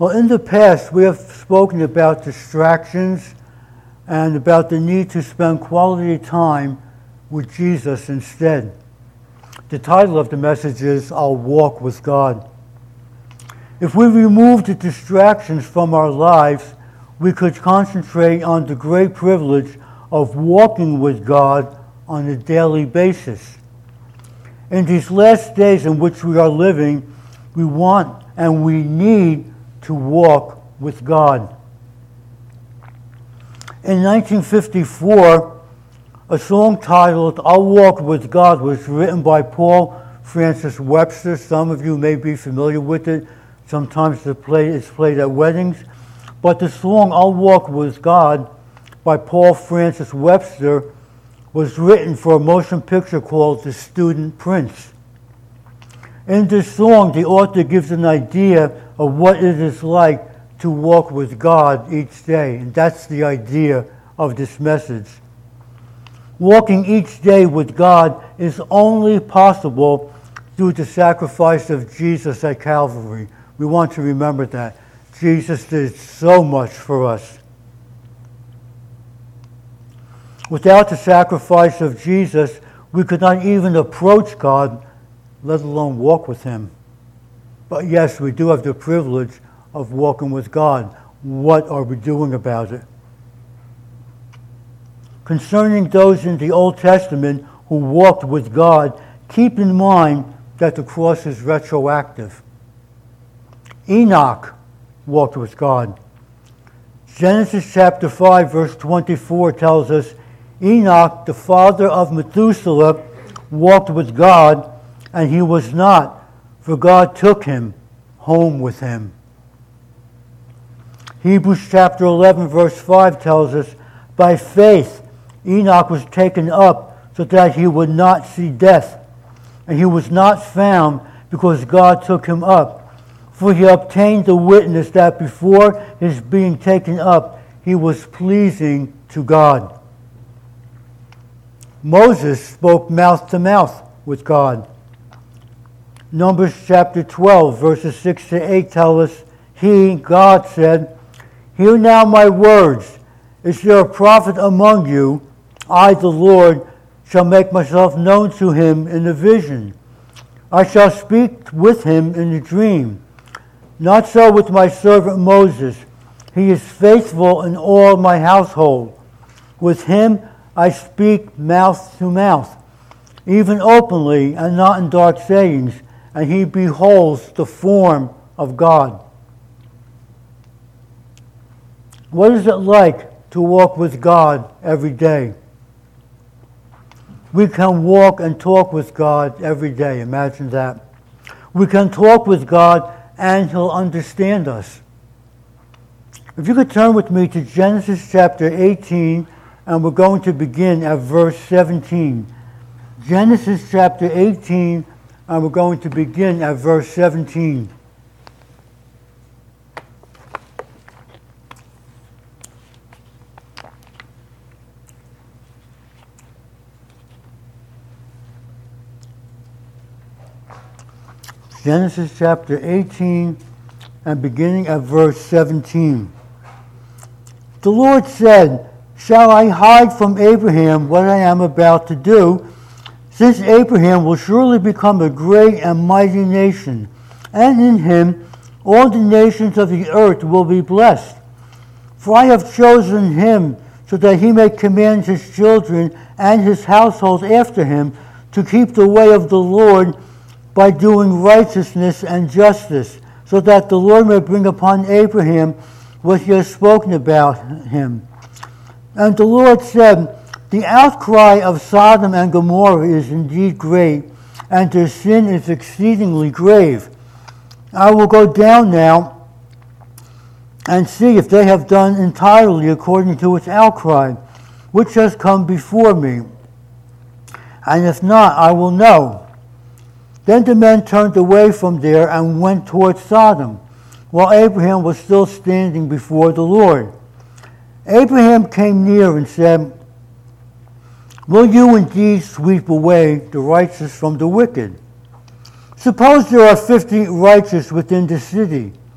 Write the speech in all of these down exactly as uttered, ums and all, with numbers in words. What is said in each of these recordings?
Well, in the past, we have spoken about distractions and about the need to spend quality time with Jesus instead. The title of the message is, I'll Walk with God. If we remove the distractions from our lives, we could concentrate on the great privilege of walking with God on a daily basis. In these last days in which we are living, we want and we need to walk with God. In nineteen fifty-four, a song titled, I'll Walk with God was written by Paul Francis Webster. Some of you may be familiar with it. Sometimes it's played at weddings. But the song, I'll Walk with God, by Paul Francis Webster, was written for a motion picture called The Student Prince. In this song, the author gives an idea of what it is like to walk with God each day. And that's the idea of this message. Walking each day with God is only possible through the sacrifice of Jesus at Calvary. We want to remember that. Jesus did so much for us. Without the sacrifice of Jesus, we could not even approach God, let alone walk with Him. But yes, we do have the privilege of walking with God. What are we doing about it? Concerning those in the Old Testament who walked with God, keep in mind that the cross is retroactive. Enoch walked with God. Genesis chapter five, verse twenty-four tells us, Enoch, the father of Methuselah, walked with God, and he was not, for God took him home with him. Hebrews chapter eleven, verse five tells us, by faith Enoch was taken up so that he would not see death, and he was not found because God took him up. For he obtained the witness that before his being taken up, he was pleasing to God. Moses spoke mouth to mouth with God. Numbers chapter twelve, verses six to eight tell us, he, God, said, hear now my words. Is there a prophet among you? I, the Lord, shall make myself known to him in a vision. I shall speak with him in a dream. Not so with my servant Moses. He is faithful in all my household. With him I speak mouth to mouth, even openly and not in dark sayings, and he beholds the form of God. What is it like to walk with God every day? We can walk and talk with God every day. Imagine that. We can talk with God and He'll understand us. If you could turn with me to Genesis chapter eighteen, and we're going to begin at verse seventeen. Genesis chapter eighteen, and we're going to begin at verse seventeen. Genesis chapter eighteen, and beginning at verse seventeen. The Lord said, shall I hide from Abraham what I am about to do, since Abraham will surely become a great and mighty nation, and in him all the nations of the earth will be blessed. For I have chosen him so that he may command his children and his household after him to keep the way of the Lord by doing righteousness and justice, so that the Lord may bring upon Abraham what he has spoken about him. And the Lord said, the outcry of Sodom and Gomorrah is indeed great, and their sin is exceedingly grave. I will go down now and see if they have done entirely according to its outcry, which has come before me. And if not, I will know. Then the men turned away from there and went toward Sodom, while Abraham was still standing before the Lord. Abraham came near and said, will you indeed sweep away the righteous from the wicked? Suppose there are fifty righteous within the city.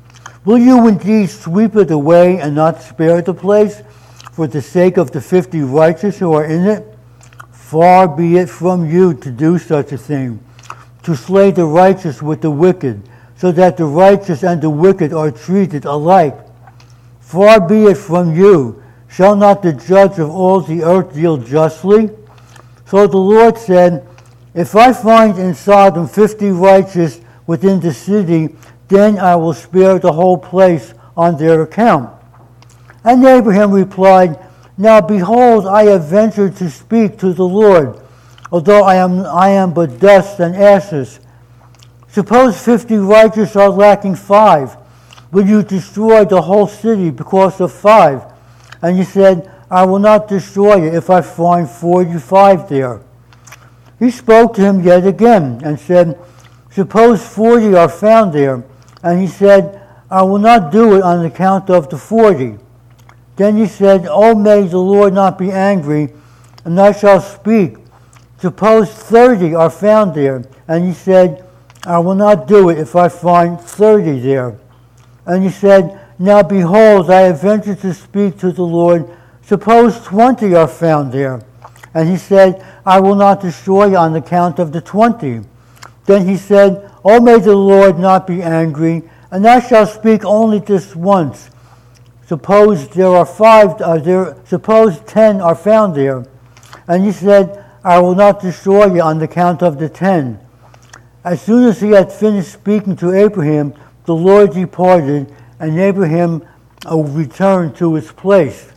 Will you indeed sweep it away and not spare the place for the sake of the fifty righteous who are in it? Far be it from you to do such a thing, to slay the righteous with the wicked, so that the righteous and the wicked are treated alike. Far be it from you. Shall not the judge of all the earth deal justly? So the Lord said, if I find in Sodom fifty righteous within the city, then I will spare the whole place on their account. And Abraham replied, now behold, I have ventured to speak to the Lord, although I am, I am but dust and ashes. Suppose fifty righteous are lacking five. Will you destroy the whole city because of five? And he said, I will not destroy it if I find forty-five there. He spoke to him yet again and said, suppose forty are found there. And he said, I will not do it on account of the forty. Then he said, oh, may the Lord not be angry, and I shall speak. Suppose thirty are found there. And he said, I will not do it if I find thirty there. And he said, now behold, I have ventured to speak to the Lord. Suppose twenty are found there. And he said, I will not destroy you on account of the twenty. Then he said, oh, may the Lord not be angry, and I shall speak only this once. Suppose there are five, uh, there, suppose ten are found there. And he said, I will not destroy you on account of the ten. As soon as he had finished speaking to Abraham, the Lord departed, and Abraham uh, returned to his place.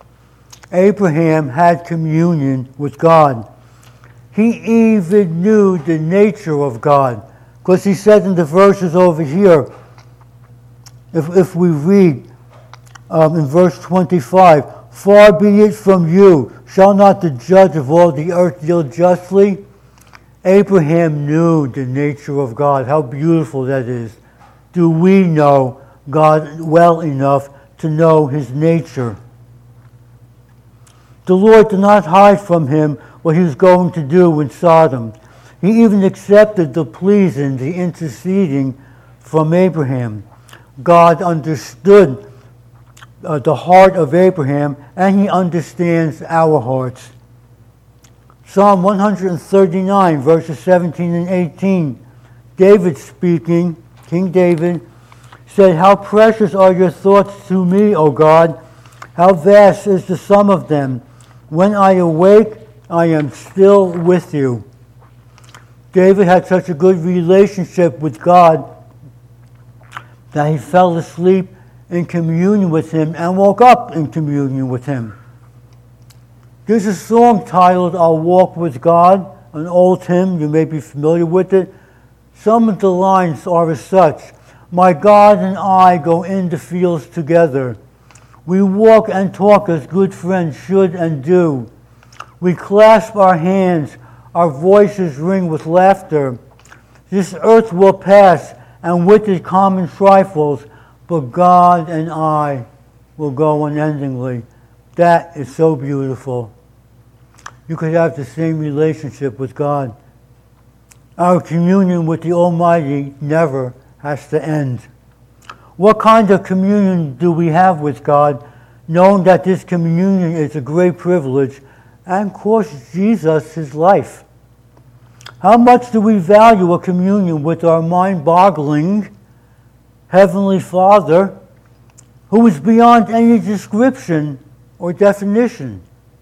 Abraham had communion with God. He even knew the nature of God, because he said in the verses over here, if, if we read um, in verse twenty-five, far be it from you, shall not the judge of all the earth deal justly? Abraham knew the nature of God. How beautiful that is. Do we know God well enough to know his nature? The Lord did not hide from him what he was going to do in Sodom. He even accepted the pleasing, the interceding from Abraham. God understood uh, the heart of Abraham, and he understands our hearts. Psalm one thirty-nine, verses seventeen and eighteen. David speaking, King David, said, how precious are your thoughts to me, O God! How vast is the sum of them! When I awake, I am still with you. David had such a good relationship with God that he fell asleep in communion with him and woke up in communion with him. There's a song titled, I'll Walk with God, an old hymn. You may be familiar with it. Some of the lines are as such. My God and I go in the fields together. We walk and talk as good friends should and do. We clasp our hands, our voices ring with laughter. This earth will pass, and with it common trifles, but God and I will go unendingly. That is so beautiful. You could have the same relationship with God. Our communion with the Almighty never has to end. What kind of communion do we have with God, knowing that this communion is a great privilege and costs Jesus his life? How much do we value a communion with our mind-boggling Heavenly Father, who is beyond any description or definition?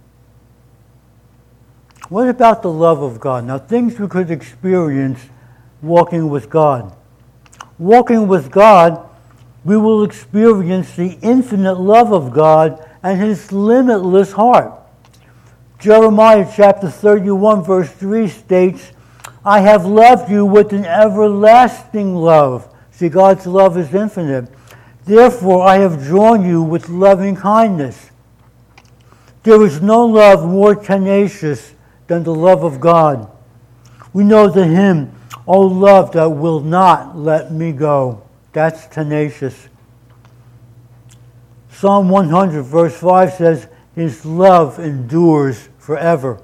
What about the love of God? Now, things we could experience walking with God. Walking with God, we will experience the infinite love of God and his limitless heart. Jeremiah chapter thirty-one, verse three states, I have loved you with an everlasting love. See, God's love is infinite. Therefore, I have drawn you with loving kindness. There is no love more tenacious than the love of God. We know the hymn, O love that will not let me go. That's tenacious. Psalm one hundred, verse five says, his love endures forever.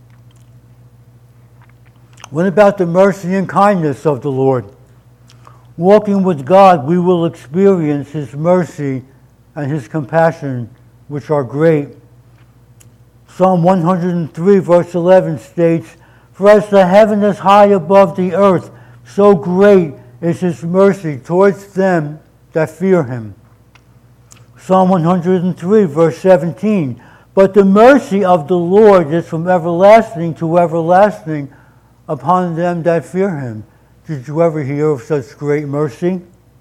What about the mercy and kindness of the Lord? Walking with God, we will experience His mercy and His compassion, which are great. Psalm one hundred three, verse eleven states, "For as the heaven is high above the earth, so great is His mercy towards them that fear Him." Psalm one hundred three, verse seventeen, "But the mercy of the Lord is from everlasting to everlasting upon them that fear Him." Did you ever hear of such great mercy?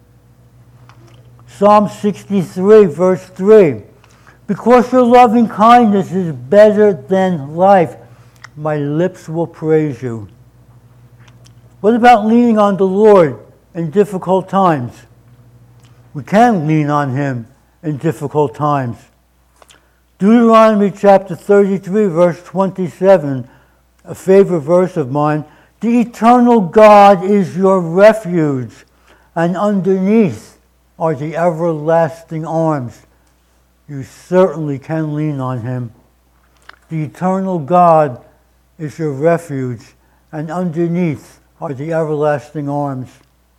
Psalm sixty-three, verse three, "Because your loving kindness is better than life, my lips will praise you." What about leaning on the Lord in difficult times? We can lean on Him in difficult times. Deuteronomy chapter thirty-three, verse twenty-seven, a favorite verse of mine. "The eternal God is your refuge, and underneath are the everlasting arms." You certainly can lean on Him. The eternal God is your refuge, and underneath are the everlasting arms.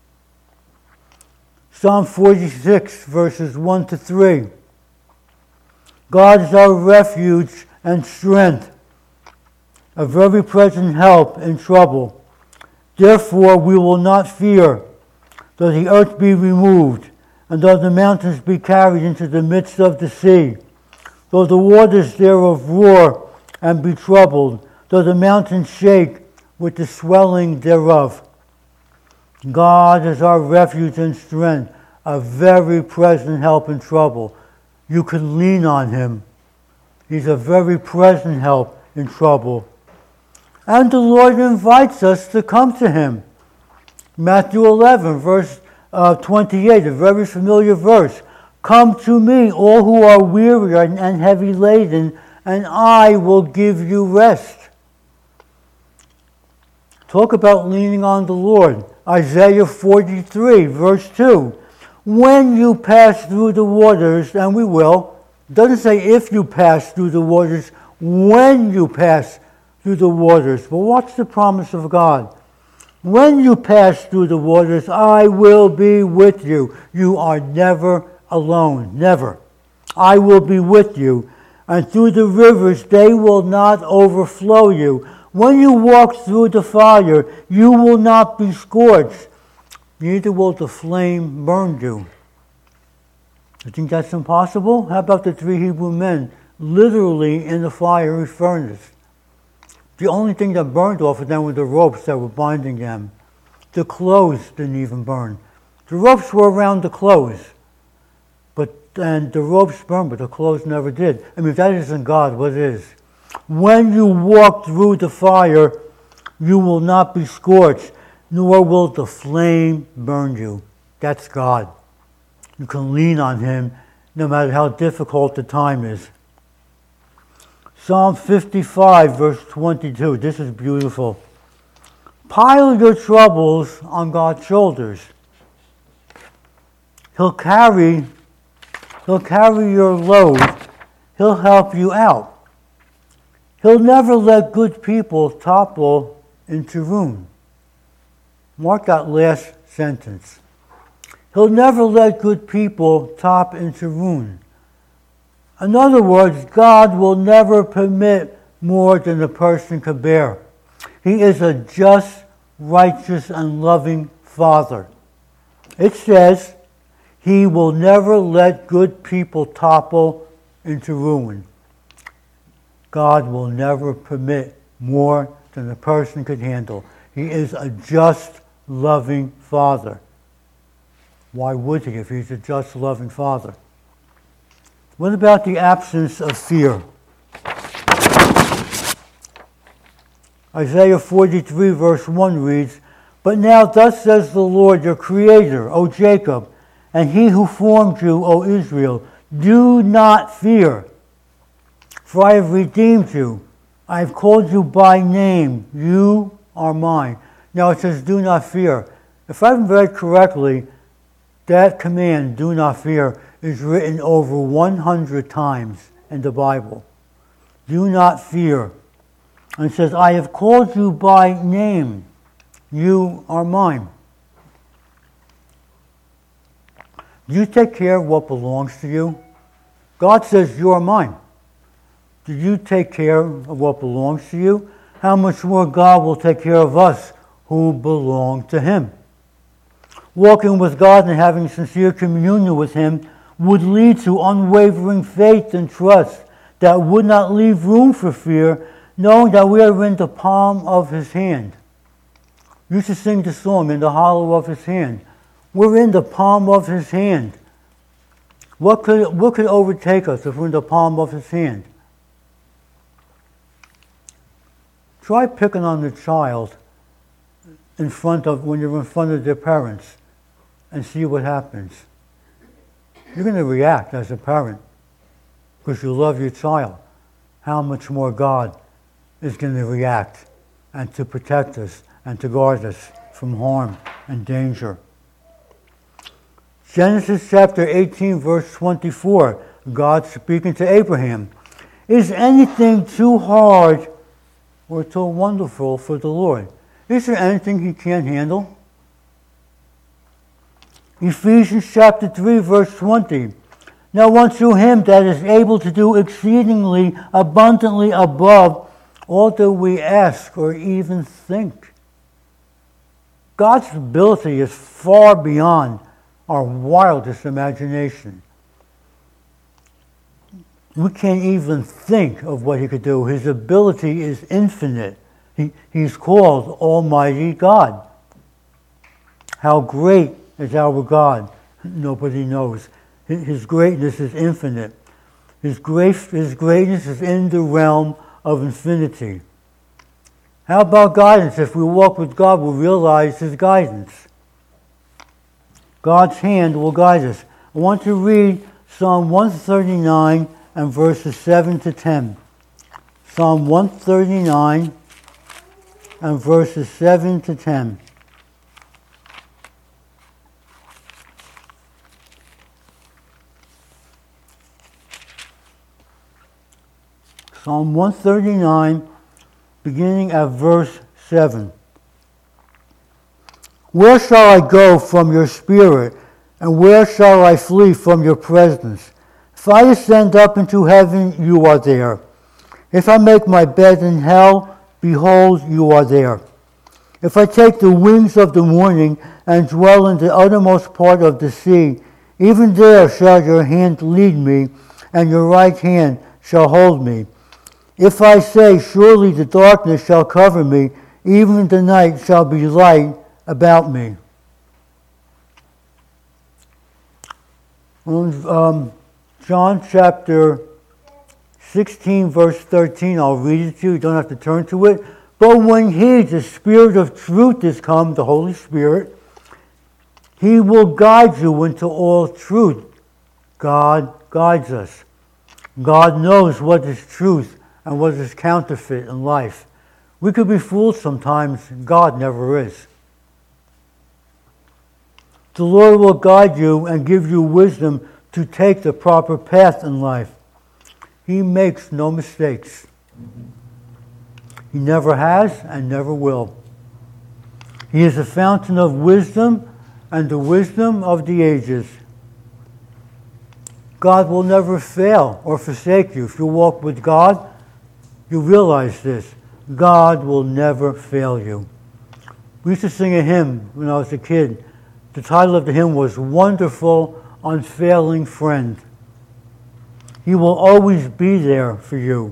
Psalm forty-six, verses one to three. "God is our refuge and strength, a very present help in trouble. Therefore we will not fear, though the earth be removed, and though the mountains be carried into the midst of the sea, though the waters thereof roar and be troubled, though the mountains shake with the swelling thereof." God is our refuge and strength, a very present help in trouble. You can lean on Him. He's a very present help in trouble. And the Lord invites us to come to Him. Matthew eleven, verse uh, twenty-eight, a very familiar verse. "Come to me, all who are weary and heavy laden, and I will give you rest." Talk about leaning on the Lord. Isaiah forty-three, verse two. "When you pass through the waters," and we will. It doesn't say if you pass through the waters, when you pass through the waters. But what's the promise of God? "When you pass through the waters, I will be with you." You are never alone. Never. "I will be with you. And through the rivers, they will not overflow you. When you walk through the fire, you will not be scorched, neither will the flame burn you." You think that's impossible? How about the three Hebrew men literally in the fiery furnace? The only thing that burned off of them were the ropes that were binding them. The clothes didn't even burn. The ropes were around the clothes, but and the ropes burned, but the clothes never did. I mean, if that isn't God, what is? "When you walk through the fire, you will not be scorched, nor will the flame burn you." That's God. You can lean on Him no matter how difficult the time is. Psalm fifty-five, verse twenty-two. This is beautiful. "Pile your troubles on God's shoulders. He'll carry, He'll carry your load. He'll help you out. He'll never let good people topple into ruin." Mark that last sentence. He'll never let good people top into ruin. In other words, God will never permit more than a person can bear. He is a just, righteous, and loving Father. It says, He will never let good people topple into ruin. God will never permit more than a person could handle. He is a just, loving Father. Why would He if He's a just, loving Father? What about the absence of fear? Isaiah forty-three, verse one reads, "But now thus says the Lord, your Creator, O Jacob, and He who formed you, O Israel, do not fear, for I have redeemed you. I have called you by name. You are mine." Now it says, "Do not fear." If I've read correctly, that command, "do not fear," is written over one hundred times in the Bible. Do not fear. And it says, "I have called you by name. You are mine." Do you take care of what belongs to you? God says, you are mine. Do you take care of what belongs to you? How much more God will take care of us who belong to Him. Walking with God and having sincere communion with Him would lead to unwavering faith and trust that would not leave room for fear, knowing that we are in the palm of His hand. You should sing the song, in the hollow of His hand. We're in the palm of His hand. What could, what could overtake us if we're in the palm of His hand? Try picking on the child in front of, when you're in front of their parents, and see what happens. You're going to react as a parent because you love your child. How much more God is going to react and to protect us and to guard us from harm and danger. Genesis chapter eighteen, verse twenty-four, God speaking to Abraham. Is anything too hard or too wonderful for the Lord? Is there anything He can't handle? Ephesians chapter three, verse twenty. Now unto Him that is able to do exceedingly abundantly above all that we ask or even think. God's ability is far beyond our wildest imagination. We can't even think of what He could do. His ability is infinite. He, he's called Almighty God. How great is our God? Nobody knows. His greatness is infinite. His, grace, his greatness is in the realm of infinity. How about guidance? If we walk with God, we'll realize His guidance. God's hand will guide us. I want to read Psalm one thirty-nine and verses seven to ten. Psalm one thirty-nine and verses seven to ten. Psalm one thirty-nine, beginning at verse seven. Where shall I go from your spirit, and where shall I flee from your presence? If I ascend up into heaven, you are there. If I make my bed in hell, behold, you are there. If I take the wings of the morning and dwell in the uttermost part of the sea, even there shall your hand lead me, and your right hand shall hold me. If I say, surely the darkness shall cover me, even the night shall be light about me. Um, John chapter sixteen, verse thirteen, I'll read it to you. You don't have to turn to it. But when He, the Spirit of truth, is come, the Holy Spirit, He will guide you into all truth. God guides us. God knows what is truth and what is counterfeit in life. We could be fooled sometimes. God never is. The Lord will guide you and give you wisdom to take the proper path in life. He makes no mistakes. He never has and never will. He is a fountain of wisdom and the wisdom of the ages. God will never fail or forsake you. If you walk with God, you realize this. God will never fail you. We used to sing a hymn when I was a kid. The title of the hymn was Wonderful, Unfailing Friend. He will always be there for you.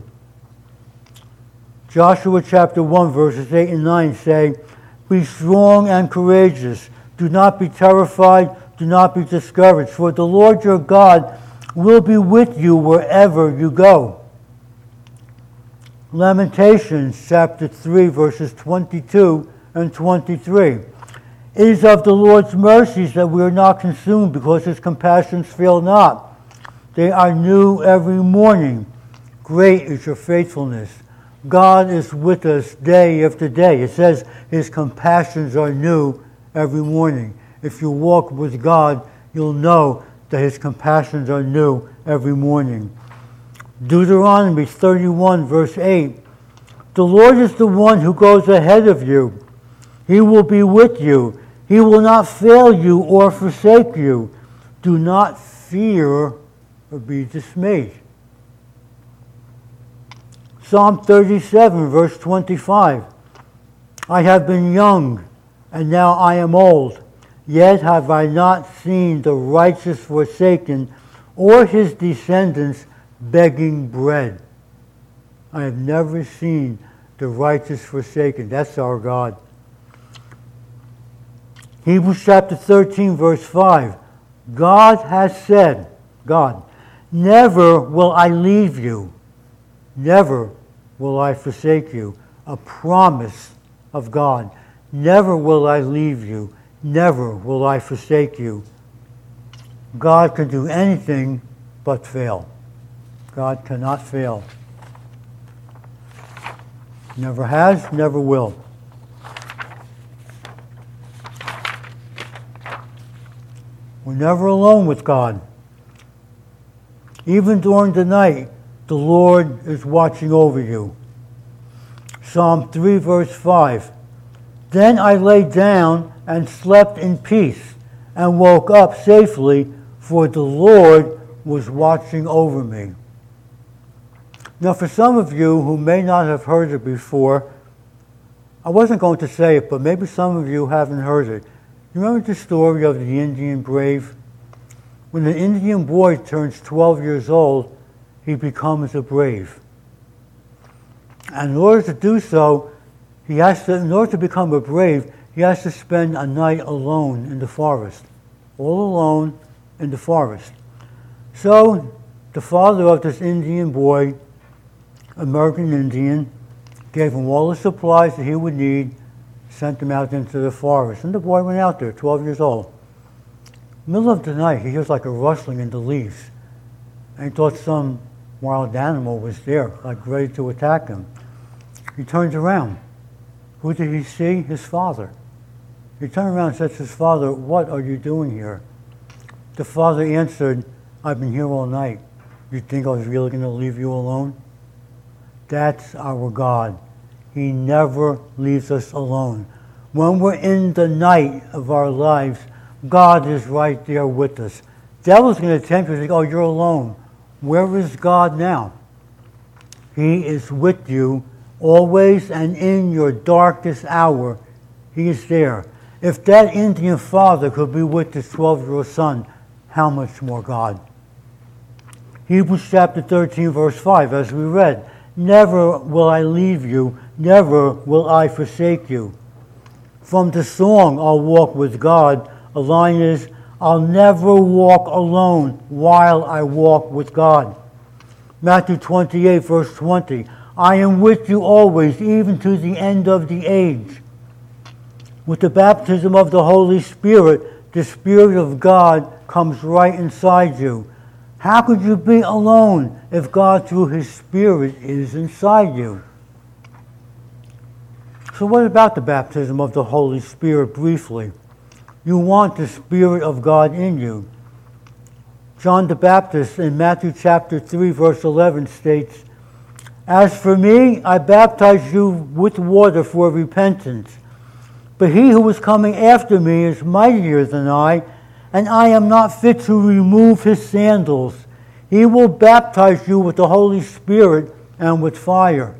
Joshua chapter one, verses eight and nine say, Be strong and courageous. Do not be terrified. Do not be discouraged. For the Lord your God will be with you wherever you go. Lamentations chapter three, verses twenty-two and twenty-three. It is of the Lord's mercies that we are not consumed, because His compassions fail not. They are new every morning. Great is your faithfulness. God is with us day after day. It says His compassions are new every morning. If you walk with God, you'll know that His compassions are new every morning. Deuteronomy thirty-one, verse eight. The Lord is the one who goes ahead of you. He will be with you. He will not fail you or forsake you. Do not fear or be dismayed. Psalm thirty-seven, verse twenty-five. I have been young, and now I am old. Yet have I not seen the righteous forsaken, or his descendants begging bread. I have never seen the righteous forsaken. That's our God. Hebrews chapter thirteen, verse five. God has said, God, never will I leave you. Never will I forsake you. A promise of God. Never will I leave you. Never will I forsake you. God can do anything but fail. God cannot fail. Never has, never will. We're never alone with God. Even during the night, the Lord is watching over you. Psalm three, verse five. Then I lay down and slept in peace and woke up safely, for the Lord was watching over me. Now, for some of you who may not have heard it before, I wasn't going to say it, but maybe some of you haven't heard it. You remember the story of the Indian brave? When an Indian boy turns twelve years old, he becomes a brave. And in order to do so, he has to, in order to become a brave, he has to spend a night alone in the forest. All alone in the forest. So, the father of this Indian boy, American Indian, gave him all the supplies that he would need, sent him out into the forest. And the boy went out there, twelve years old. Middle of the night, he hears like a rustling in the leaves. And he thought some wild animal was there, like ready to attack him. He turns around. Who did he see? His father. He turned around and said to his father, "What are you doing here?" The father answered, "I've been here all night. You think I was really going to leave you alone?" That's our God. He never leaves us alone. When we're in the night of our lives, God is right there with us. Devil's going to tempt you to think, "Oh, you're alone." Where is God now? He is with you always, and in your darkest hour, He is there. If that Indian father could be with his twelve-year-old son, how much more God? Hebrews chapter thirteen, verse five, as we read, "Never will I leave you, never will I forsake you." From the song, "I'll Walk with God," a line is, "I'll never walk alone while I walk with God." Matthew twenty-eight, verse twenty, "I am with you always, even to the end of the age." With the baptism of the Holy Spirit, the Spirit of God comes right inside you. How could you be alone if God, through His Spirit, is inside you? So what about the baptism of the Holy Spirit, briefly? You want the Spirit of God in you. John the Baptist in Matthew chapter three, verse eleven states, "As for me, I baptize you with water for repentance. But he who is coming after me is mightier than I, and I am not fit to remove his sandals. He will baptize you with the Holy Spirit and with fire."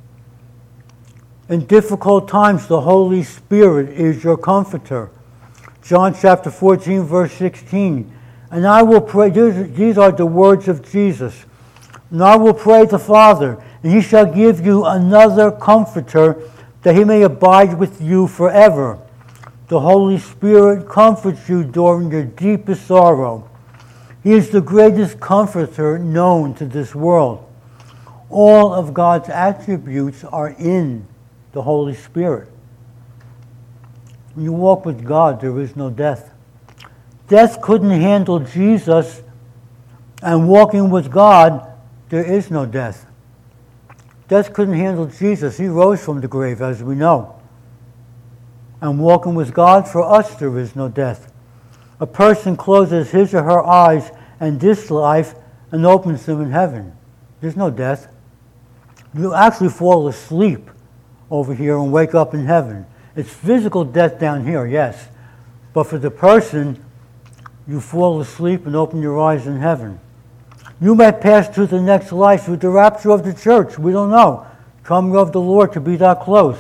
In difficult times, the Holy Spirit is your comforter. John chapter fourteen, verse sixteen, "And I will pray," these are the words of Jesus, "and I will pray the Father, and He shall give you another comforter, that He may abide with you forever." The Holy Spirit comforts you during your deepest sorrow. He is the greatest comforter known to this world. All of God's attributes are in the Holy Spirit. When you walk with God, there is no death. Death couldn't handle Jesus, and walking with God, there is no death. Death couldn't handle Jesus. He rose from the grave, as we know. And walking with God, for us, there is no death. A person closes his or her eyes in this life and opens them in heaven. There's no death. You actually fall asleep over here and wake up in heaven. It's physical death down here, yes. But for the person, you fall asleep and open your eyes in heaven. You may pass to the next life with the rapture of the church. We don't know. Coming of the Lord to be that close.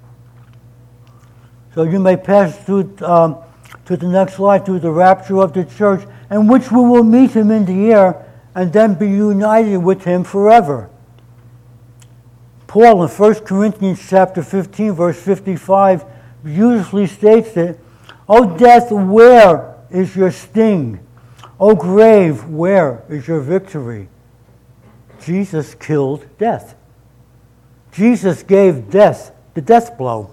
So you may pass through um, to the next life through the rapture of the church, in which we will meet him in the air and then be united with him forever. Paul in First Corinthians chapter fifteen, verse fifty-five, beautifully states it, O death, where is your sting? O grave, where is your victory? Jesus killed death. Jesus gave death the death blow.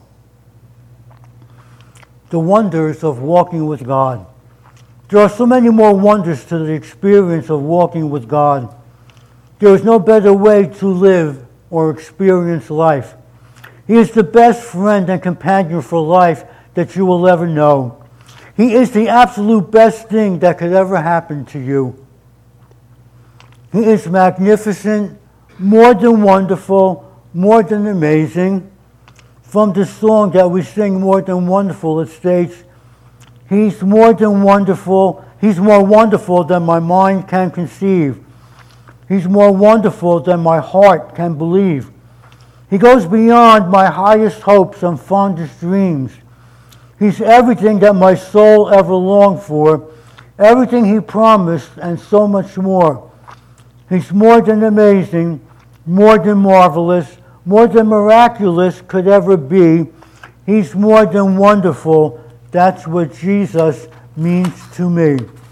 The wonders of walking with God. There are so many more wonders to the experience of walking with God. There is no better way to live or experience life. He is the best friend and companion for life that you will ever know. He is the absolute best thing that could ever happen to you. He is magnificent, more than wonderful, more than amazing. From the song that we sing, More Than Wonderful, it states, He's more than wonderful. He's more wonderful than my mind can conceive. He's more wonderful than my heart can believe. He goes beyond my highest hopes and fondest dreams. He's everything that my soul ever longed for, everything he promised, and so much more. He's more than amazing, more than marvelous, more than miraculous could ever be. He's more than wonderful. That's what Jesus means to me.